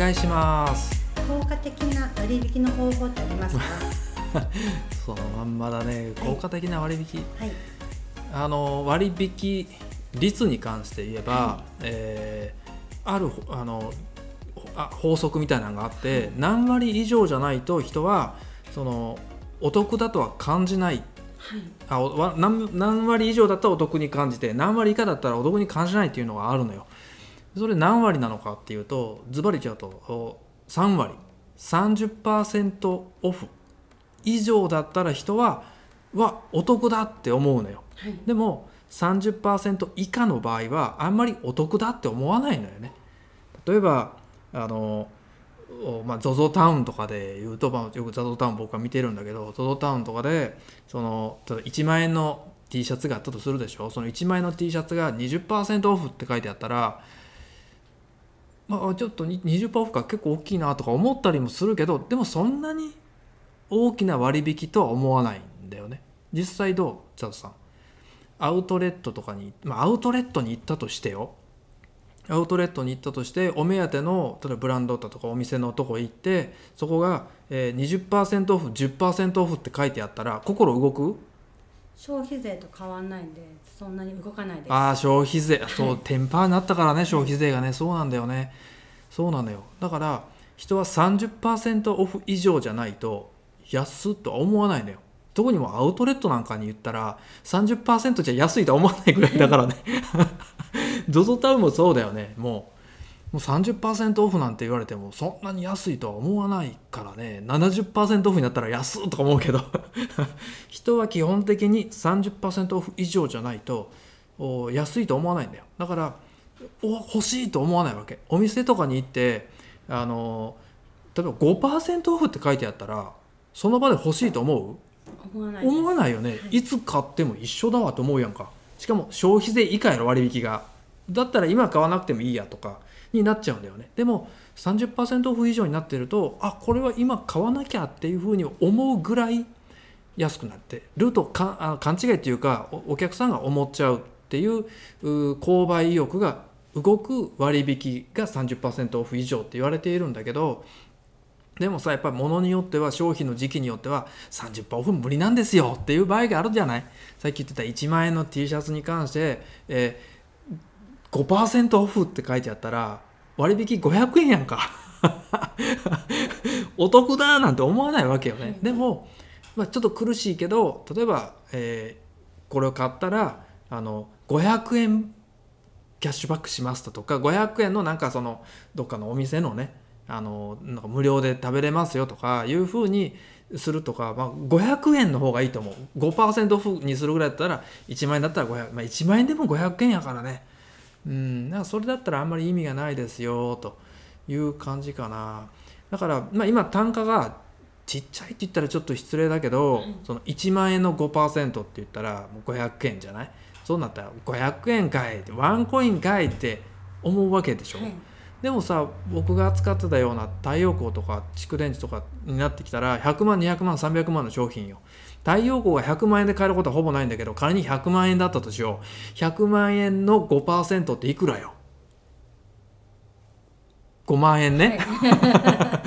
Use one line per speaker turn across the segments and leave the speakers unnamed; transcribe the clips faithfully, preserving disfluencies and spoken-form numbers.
願いします。
効果的な割引の方法ってありますか？
そのまんまだね、効果的な割引、
はい、
あの割引率に関して言えば、
はい、
えー、あるあのあ法則みたいなのがあって、はい、何割以上じゃないと人はそのお得だとは感じない、はい、あわ 何, 何割以上だったらお得に感じて、何割以下だったらお得に感じないっていうのがあるのよ。それ何割なのかっていうと、ズバリ言うとさんわり さんじゅっパーセント オフ以上だったら人はわお得だって思うのよ、はい、でも さんじゅっパーセント 以下の場合はあんまりお得だって思わないのよね。例えばあの、まあ、ゾゾ タウンとかで言うと、まあ、よく ゾゾ タウン僕は見てるんだけど、 ゾゾ タウンとかでそのいちまん円の T シャツがあったとするでしょ。そのいちまん円の T シャツが にじゅっパーセント オフって書いてあったら、まあ、ちょっと にじゅっパーセント オフか結構大きいなとか思ったりもするけど、でもそんなに大きな割引とは思わないんだよね。実際どう？チャドさん、アウトレットとかに、まあ、アウトレットに行ったとしてよアウトレットに行ったとしてお目当ての例えばブランドだとかお店のとこ行って、そこが にじゅっパーセント オフ じゅっパーセント オフって書いてあったら心動く？
消費税と変わんないんでそんなに動かないです。
ああ、消費税、そうテンパーになったからね、消費税がね、そうなんだよね。そうなのよ。だから人は さんじゅっパーセント オフ以上じゃないと安っとは思わないのよ。特にもアウトレットなんかに言ったら さんじゅっパーセント じゃ安いとは思わないぐらいだからねゾゾ タウンもそうだよね。もう、もう さんじゅっパーセント オフなんて言われてもそんなに安いとは思わないからね。 ななじゅっパーセント オフになったら安っとか思うけど人は基本的に さんじゅっパーセント オフ以上じゃないと安いと思わないんだよ。だからお欲しいと思わないわけ。お店とかに行ってあの例えば ごパーセント オフって書いてあったらその場で欲しいと思う？
思わないです。
思わないよね、はい、いつ買っても一緒だわと思うやんか。しかも消費税以下やろ割引が。だったら今買わなくてもいいやとかになっちゃうんだよね。でも さんじゅっパーセント オフ以上になってると、あこれは今買わなきゃっていうふうに思うぐらい安くなってるとか、あ勘違いっていうか お, お客さんが思っちゃうっていう、う購買意欲が動く割引が さんじゅっパーセント オフ以上って言われているんだけど、でもさやっぱり物によっては消費の時期によっては さんじゅっパーセント オフ無理なんですよっていう場合があるじゃない。さっき言ってたいちまん円の T シャツに関して、えー、ごパーセント オフって書いてあったら割引ごひゃくえんやんかお得だなんて思わないわけよね。でも、まあ、ちょっと苦しいけど例えば、えー、これを買ったらあのごひゃくえんキャッシュバックしますとかごひゃくえんのなんかそのどっかのお店のねあのなんか無料で食べれますよとかいう風にするとか、まあ、ごひゃくえんの方がいいと思う。 ごパーセント オフにするぐらいだったらいちまん円だったらごひゃく、まあ、いちまん円でもごひゃくえんやからね。うんなんかそれだったらあんまり意味がないですよという感じかな。だから、まあ、今単価がちっちゃいって言ったらちょっと失礼だけど、はい、そのいちまん円の ごパーセント って言ったらもうごひゃくえんじゃない。そうなったらごひゃくえんかいってワンコインかいって思うわけでしょ、はい。でもさ僕が扱ってたような太陽光とか蓄電池とかになってきたらひゃくまんにひゃくまんさんびゃくまんの商品よ。太陽光がひゃくまん円で買えることはほぼないんだけど、仮にひゃくまん円だったとしよう。ひゃくまん円の ごパーセント っていくらよ。ごまん円ね、はい、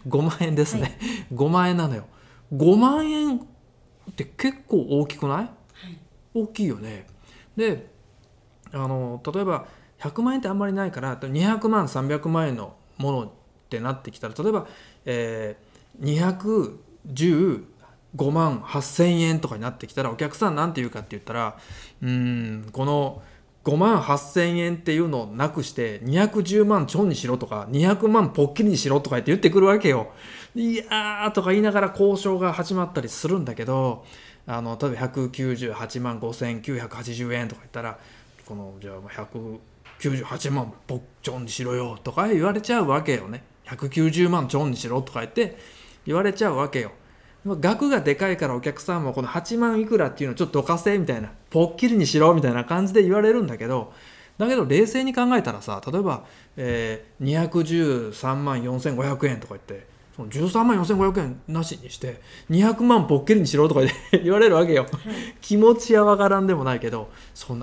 ごまん円ですね、はい、ごまん円なのよ。ごまん円って結構大きくない？はい、大きいよね。であの例えばひゃくまん円ってあんまりないからにひゃくまんさんびゃくまん円のものってなってきたら例えば、えー、にひゃくじゅうごまんはっせんえんとかになってきたらお客さんなんて言うかって言ったらうーんこのごまんはっせんえんっていうのをなくしてにひゃくじゅうまんちょんにしろとかにひゃくまんぽっきりにしろとか言って言ってくるわけよ。いやーとか言いながら交渉が始まったりするんだけど、あの例えばひゃくきゅうじゅうはちまんごせんきゅうひゃくはちじゅうえんとか言ったらこのじゃあひゃくきゅうじゅうはちまんぽっちょんにしろよとか言われちゃうわけよね。ひゃくきゅうじゅうまんちょんにしろとか言って言われちゃうわけよ。額がでかいからお客さんもこのはちまんいくらっていうのをちょっとどかせみたいなぽっきりにしろみたいな感じで言われるんだけど、だけど冷静に考えたらさ例えば、えー、にひゃくじゅうさんまんよんせんごひゃくえんとか言ってそのじゅうさんまんよんせんごひゃくえんなしにしてにひゃくまんぽっきりにしろとか言われるわけよ、はい、気持ちはわからんでもないけどそんな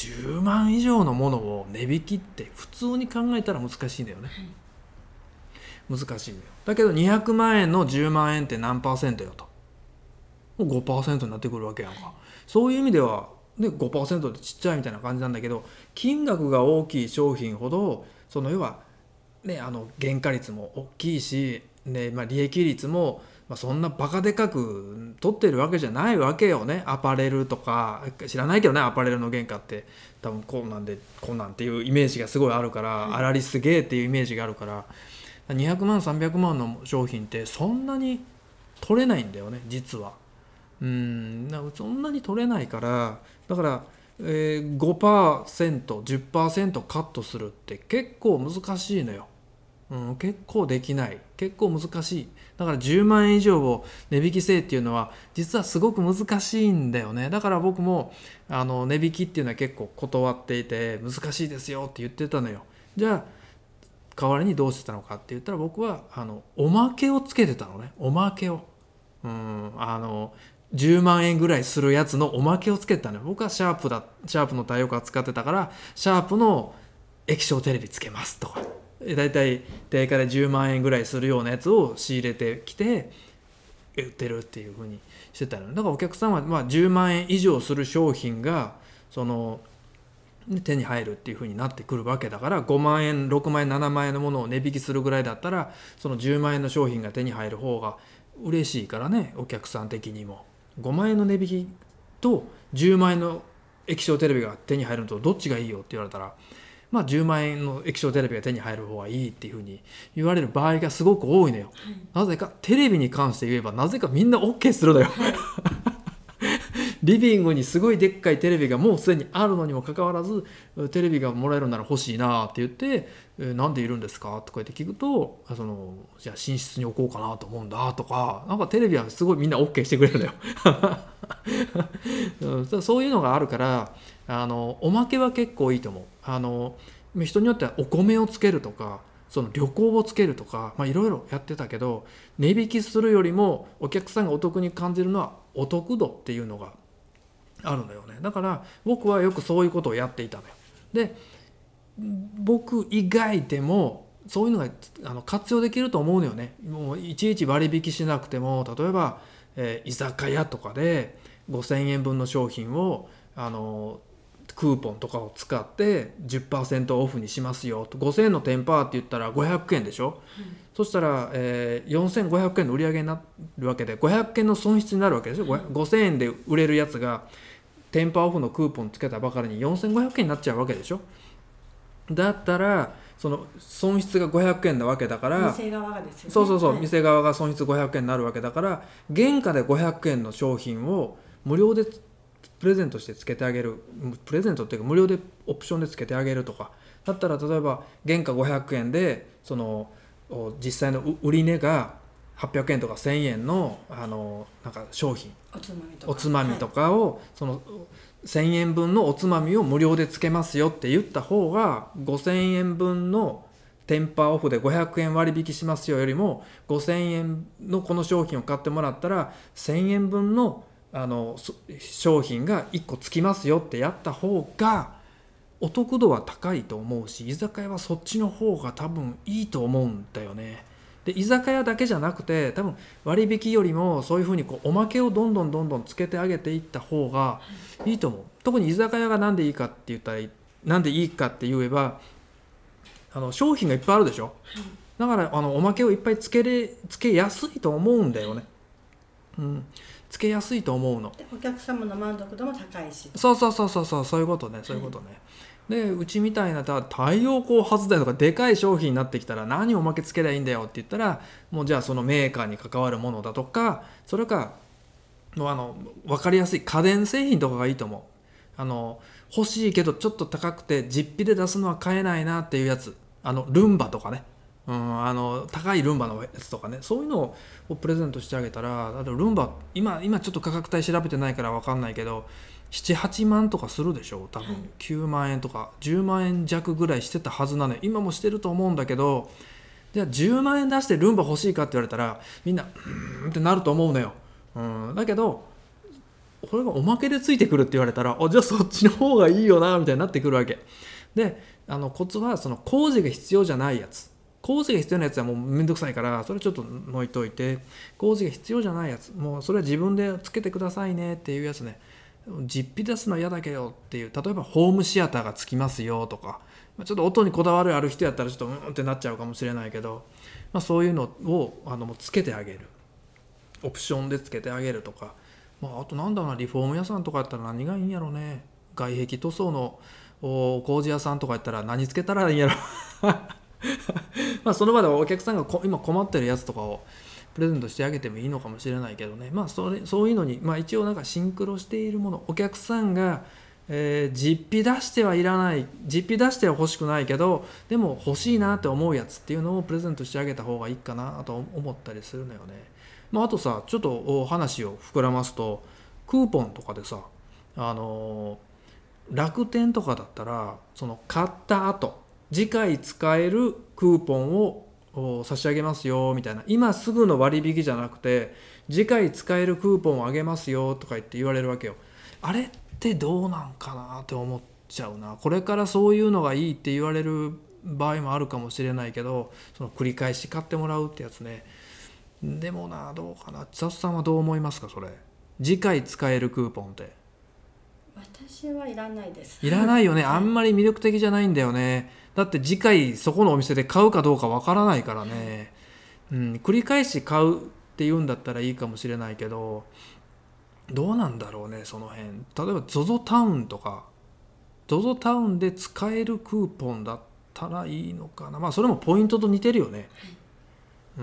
じゅうまん以上のものを値引きって普通に考えたら難しいんだよね、はい、難しいんだよ。だけどにひゃくまんえんのじゅうまんえんって何パーセントよと、もう ごパーセント になってくるわけやんか、はい、そういう意味ではで ごパーセント ってちっちゃいみたいな感じなんだけど、金額が大きい商品ほどその要は、ね、あの原価率も大きいし、ねまあ、利益率も、まあ、そんなバカでかく取ってるわけじゃないわけよね。アパレルとか知らないけどね、アパレルの原価って多分こんなんでこんなんっていうイメージがすごいあるから、はい、あらりすげえっていうイメージがあるから、にひゃくまんさんびゃくまんの商品ってそんなに取れないんだよね実は。うん、そんなに取れないから、だから、えー、ごパーセント じゅっパーセント カットするって結構難しいのよ、うん、結構できない、結構難しい。だからじゅうまんえん以上を値引きせえっていうのは実はすごく難しいんだよね。だから僕もあの値引きっていうのは結構断っていて、難しいですよって言ってたのよ。じゃあ代わりにどうしてたのかって言ったら、僕はあのおまけをつけてたのね。おまけを、うん、あのじゅうまんえんぐらいするやつのおまけをつけてたのよ。僕はシャープだシャープの太陽光使ってたから、シャープの液晶テレビつけますとか、だいたい定価でじゅうまんえんぐらいするようなやつを仕入れてきて売ってるっていう風にしてたの。だからお客さんはまあじゅうまんえん以上する商品がその手に入るっていう風になってくるわけだから、ごまんえんろくまんえんななまんえんのものを値引きするぐらいだったら、そのじゅうまんえんの商品が手に入る方が嬉しいからね、お客さん的にも。ごまんえんの値引きとじゅうまんえんの液晶テレビが手に入るのとどっちがいいよって言われたら、まあじゅうまんえんの液晶テレビが手に入る方がいいっていうふうに言われる場合がすごく多いのよ、はい、なぜかテレビに関して言えばなぜかみんな OK するのよ、はい、リビングにすごいでっかいテレビがもうすでにあるのにもかかわらず、テレビがもらえるなら欲しいなって言って、えー、なんでいるんですかとか言って聞くと、そのじゃあ寝室に置こうかなと思うんだとか、なんかテレビはすごいみんな OK してくれるのよそういうのがあるから、あのおまけは結構いいと思う。あの人によってはお米をつけるとか、その旅行をつけるとか、まあいろいろやってたけど、値引きするよりもお客さんがお得に感じるのはお得度っていうのがあるのよね。だから僕はよくそういうことをやっていたのよ。で、僕以外でもそういうのがあの活用できると思うのよね。もういちいち割引しなくても、例えば、えー、居酒屋とかでごせんえんぶんの商品をあのクーポンとかを使って じゅっパーセント オフにしますよと。ごせんえんのテンパーって言ったらごひゃくえんでしょ、うん、そしたら、えー、よんせんごひゃくえんの売り上げになるわけで、ごひゃくえんの損失になるわけでしょ、うん、ごせんえんで売れるやつがテンパーオフのクーポンつけたばかりによんせんごひゃくえんになっちゃうわけでしょ。だったらその損失がごひゃくえんなわけだから、
店側がですよね。
そうそうそう、はい、店側が損失ごひゃくえんになるわけだから、原価でごひゃくえんの商品を無料でプレゼントしてつけてあげる、プレゼントっていうか無料でオプションでつけてあげるとかだったら、例えば原価ごひゃくえんでその実際の売値がはっぴゃくえんとかせんえんの、あのなんか商品、
おつまみとか、
おつまみとかを、はい、そのせんえんぶんのおつまみを無料でつけますよって言った方が、ごせんえんぶんのテンパーオフでごひゃくえん割引しますよよりも、ごせんえんのこの商品を買ってもらったらせんえんぶんのあの商品がいっこつきますよってやった方がお得度は高いと思うし、居酒屋はそっちの方が多分いいと思うんだよね。で居酒屋だけじゃなくて、多分割引よりもそういうふうにこうおまけをどんどんどんどんつけてあげていった方がいいと思う。特に居酒屋がなんでいいかって言ったら、なんでいいかって言えば、あの商品がいっぱいあるでしょ。だからあのおまけをいっぱいつけれつけやすいと思うんだよね。うん、つけやすいと思うの。
でお客様の満足度も高いし。
そうそうそうそうそう、そういうことね、そういうことね。でうちみたいな太陽光発電とかでかい商品になってきたら、何おまけつけりゃいいんだよって言ったら、もうじゃあそのメーカーに関わるものだとか、それかもうあの分かりやすい家電製品とかがいいと思う。あの欲しいけどちょっと高くて実費で出すのは買えないなっていうやつ、あのルンバとかね、うん、あの高いルンバのやつとかね、そういうのをプレゼントしてあげたら、だってルンバ 今, 今ちょっと価格帯調べてないから分かんないけどななはちまんとかするでしょ多分、はい、きゅうまんえんとかじゅうまんえん弱ぐらいしてたはずなのよ。今もしてると思うんだけど、じゃあじゅうまんえん出してルンバ欲しいかって言われたらみんなうーんってなると思うのよ、うん、だけどこれがおまけでついてくるって言われたら、あじゃあそっちの方がいいよなみたいになってくるわけで、あのコツはその工事が必要じゃないやつ、工事が必要なやつはもうめんどくさいからそれちょっと置いといて、工事が必要じゃないやつ、もうそれは自分でつけてくださいねっていうやつね。実費出すの嫌だけどっていう、例えばホームシアターがつきますよとか、ちょっと音にこだわりある人やったらちょっとうんってなっちゃうかもしれないけど、まあ、そういうのをあのもうつけてあげる、オプションでつけてあげるとか、まあ、あとなんだろうな、リフォーム屋さんとかやったら何がいいんやろうね。外壁塗装の工事屋さんとかやったら何つけたらいいんやろまあその場でお客さんがこ今困ってるやつとかをプレゼントしてあげてもいいのかもしれないけどね。まあそれそういうのに、まあ、一応なんかシンクロしているもの、お客さんが、えー、実費出してはいらない、実費出しては欲しくないけどでも欲しいなって思うやつっていうのをプレゼントしてあげた方がいいかなと思ったりするのよね。まあ、あとさ、ちょっと話を膨らますと、クーポンとかでさ、あのー、楽天とかだったらその買った後次回使えるクーポンを差し上げますよみたいな、今すぐの割引じゃなくて次回使えるクーポンをあげますよとか言って言われるわけよ。あれってどうなんかなって思っちゃうな。これからそういうのがいいって言われる場合もあるかもしれないけど、その繰り返し買ってもらうってやつね。でもな、どうかな、千里さんはどう思いますか？それ次回使えるクーポンって
私はいらないです。
いらないよね。あんまり魅力的じゃないんだよね。だって次回そこのお店で買うかどうかわからないからね、うん、繰り返し買うっていうんだったらいいかもしれないけど、どうなんだろうねその辺。例えば ゾゾ タウンとか ゾゾ タウンで使えるクーポンだったらいいのかな。まあそれもポイントと似てるよね、うん、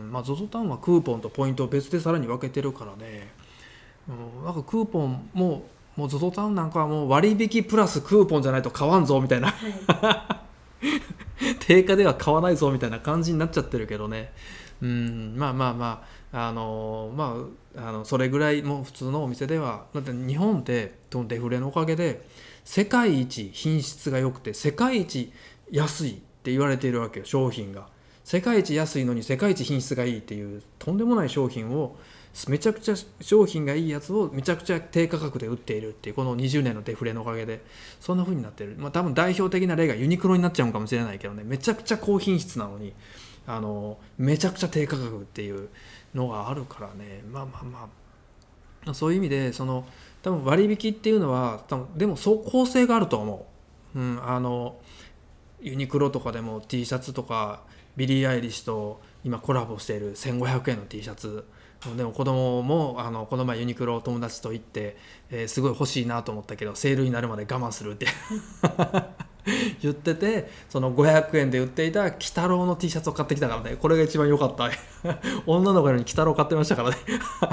まあ ゾゾ タウンはクーポンとポイントを別でさらに分けてるからね、うん、なんかクーポンももう ゾゾ タウンなんかはもう割引プラスクーポンじゃないと買わんぞみたいな、はい、定価では買わないぞみたいな感じになっちゃってるけどね、うん、まあまあまああのまああのそれぐらいもう普通のお店では、だって日本ってデフレのおかげで世界一品質が良くて世界一安いって言われているわけよ。商品が世界一安いのに世界一品質がいいっていうとんでもない商品を、めちゃくちゃ商品がいいやつをめちゃくちゃ低価格で売っているっていう、このにじゅうねんのデフレのおかげでそんな風になってる。まあ多分代表的な例がユニクロになっちゃうかもしれないけどね、めちゃくちゃ高品質なのにあのめちゃくちゃ低価格っていうのがあるからね。まあまあまあそういう意味でその多分割引っていうのは多分でも即効性があると思う、うん、あのユニクロとかでも T シャツとかビリー・アイリッシュと今コラボしているせんごひゃくえんの T シャツでも子供もあのこの前ユニクロ友達と行って、えー、すごい欲しいなと思ったけどセールになるまで我慢するって言ってて、そのごひゃくえんで売っていた鬼太郎の T シャツを買ってきたからね。これが一番良かった女の子より鬼太郎買ってましたからね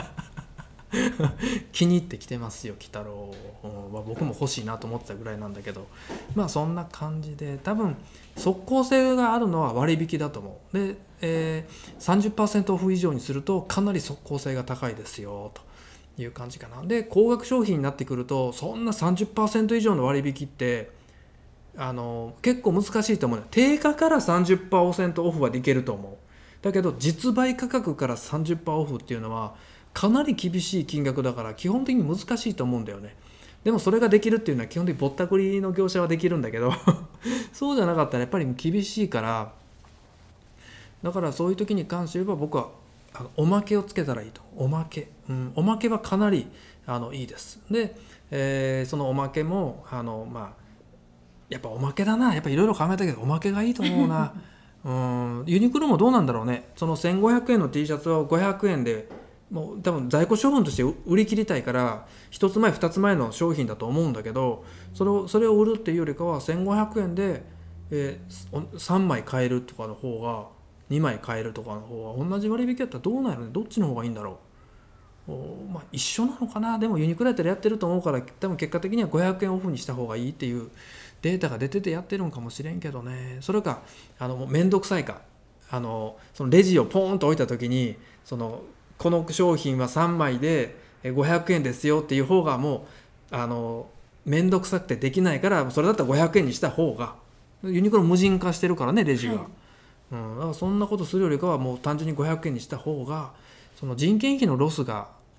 気に入ってきてますよ鬼太郎、うんまあ、僕も欲しいなと思ってたぐらいなんだけど、まあそんな感じで多分即効性があるのは割引だと思う。で、えー、さんじゅっパーセント オフ以上にするとかなり即効性が高いですよという感じかな。で高額商品になってくるとそんな さんじゅっパーセント 以上の割引ってあの結構難しいと思うよ。定価から さんじゅっパーセント オフはできると思う。だけど実売価格から さんじゅっパーセント オフっていうのはかなり厳しい金額だから基本的に難しいと思うんだよね。でもそれができるっていうのは基本的にぼったくりの業者はできるんだけどそうじゃなかったらやっぱり厳しいから、だからそういう時に関して言えば僕はあのおまけをつけたらいいと。おまけ、うん、おまけはかなりあのいいです。で、えー、そのおまけもあのまあやっぱおまけだな、やっぱいろいろ考えたけどおまけがいいと思うなうんユニクロもどうなんだろうね。そのせんごひゃくえんの T シャツをごひゃくえんでもう多分在庫処分として売り切りたいからひとつまえふたつまえの商品だと思うんだけど、それをそれを売るっていうよりかはせんごひゃくえんで、えー、さんまい買えるとかの方がにまい買えるとかの方が同じ割引だったらどうなるの？どっちの方がいいんだろう。まあ、一緒なのかな。でもユニクロやったらやってると思うから多分結果的にはごひゃくえんオフにした方がいいっていうデータが出ててやってるんかもしれんけどね。それかあのもうめんどくさいか、あのそのレジをポーンと置いた時にそのこの商品はさんまいでごひゃくえんですよっていう方がもうあのめんどくさくてできないから、それだったらごひゃくえんにした方が、ユニクロ無人化してるからねレジが、はいうん、だからそんなことするよりかはもう単純にごひゃくえんにした方がその人件費のロスが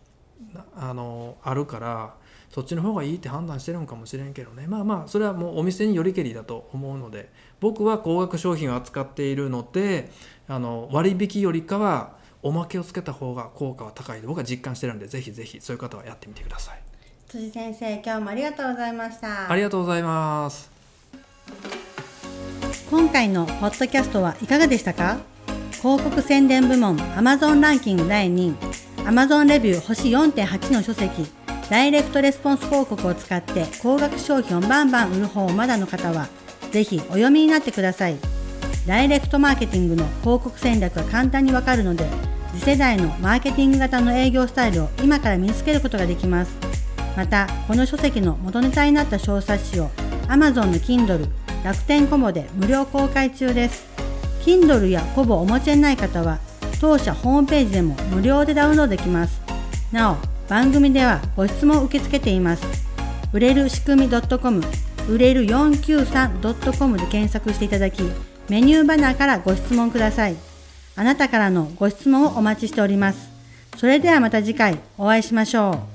あのあるからそっちの方がいいって判断してるのかもしれんけどね。まあまあそれはもうお店によりけりだと思うので、僕は高額商品を扱っているのであの割引よりかはおまけをつけた方が効果は高いと僕は実感してるので、ぜひぜひそういう方はやってみてください。
辻先生、今日もありがとうございました。
ありがとうございます。
今回のポッドキャストはいかがでしたか？広告宣伝部門 Amazon ランキングだいにい、 Amazon レビュー星 よんてんはち の書籍ダイレクトレスポンス広告を使って高額商品をバンバン売る方をまだの方はぜひお読みになってください。ダイレクトマーケティングの広告戦略が簡単にわかるので、次世代のマーケティング型の営業スタイルを今から身につけることができます。またこの書籍の元ネタになった小冊子を Amazon の Kindle、楽天コボで無料公開中です。 Kindle やコボをお持ちでない方は当社ホームページでも無料でダウンロードできます。なお番組ではご質問を受け付けています。売れる仕組み .com、 売れる よんきゅうさん ドットコム で検索していただき、メニューバナーからご質問ください。あなたからのご質問をお待ちしております。それではまた次回お会いしましょう。